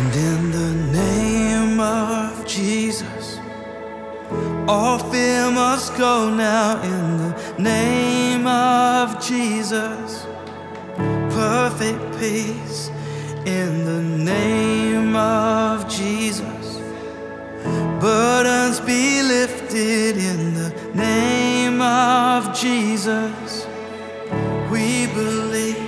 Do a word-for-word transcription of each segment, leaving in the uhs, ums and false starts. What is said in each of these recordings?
And in the name of Jesus, all fear must go now. In the name of Jesus, perfect peace. In the name of Jesus, burdens be lifted. In the name of Jesus, we believe.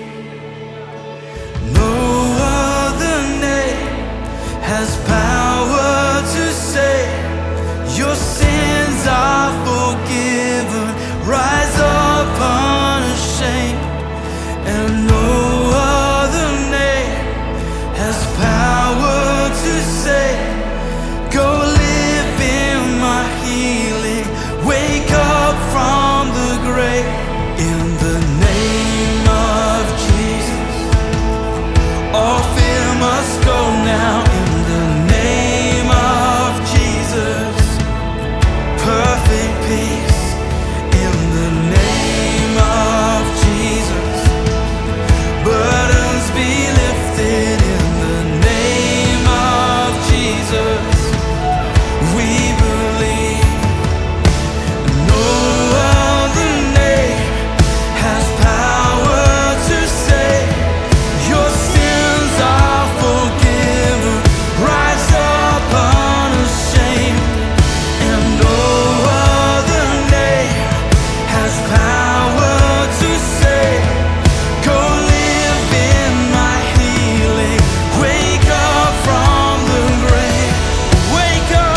No other name has power to save. Your sins are forgiven. Rise up unashamed. And no other name has power to save. Go live in my healing. Wake up from the grave. In the name of Jesus, all fear must go now. In the name of Jesus, perfect peace. In the name of Jesus, burdens be lifted. In the name of Jesus, we believe. No other name has power to save. Your sins are forgiven. Rise up unashamed. And no other name has power to save. Go live in my healing. Wake up from the grave. Wake up.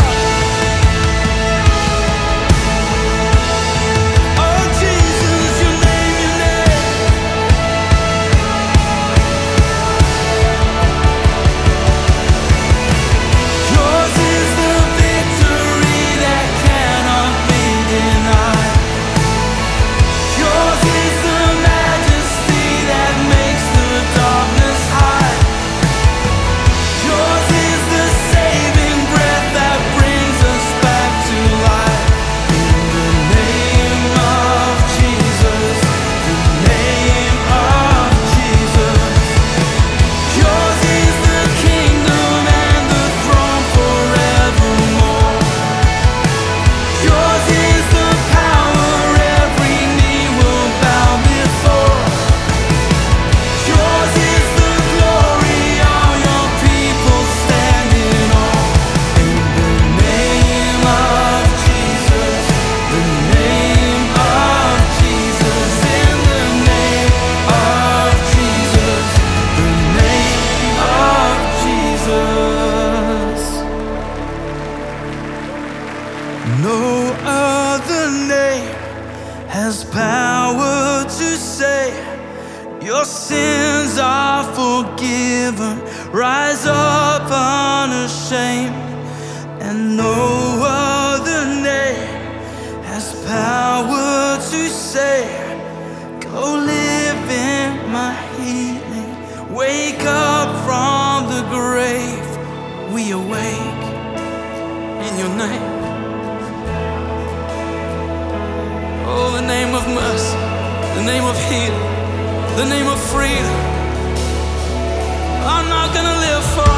Oh Jesus, your name, your name. Yours is the victory that cannot be denied. Yours is the majesty that makes the darkness hide. Yours is the saving breath that brings us back to life. In the name of Jesus, the name of Jesus. Yours is the kingdom and the throne forevermore. Yours is the power every knee will bow before. Yours is the glory all your people stand in awe. In the name of Jesus, the name of Jesus. In the name of Jesus, the name of Jesus. No other name has power to save. Your sins are forgiven. Rise up unashamed. And no other name has power to save. Go live in my healing. Wake up from the grave. We awake in your name. Oh, the name of mercy, the name of healing, the name of freedom. I'm not gonna live forever.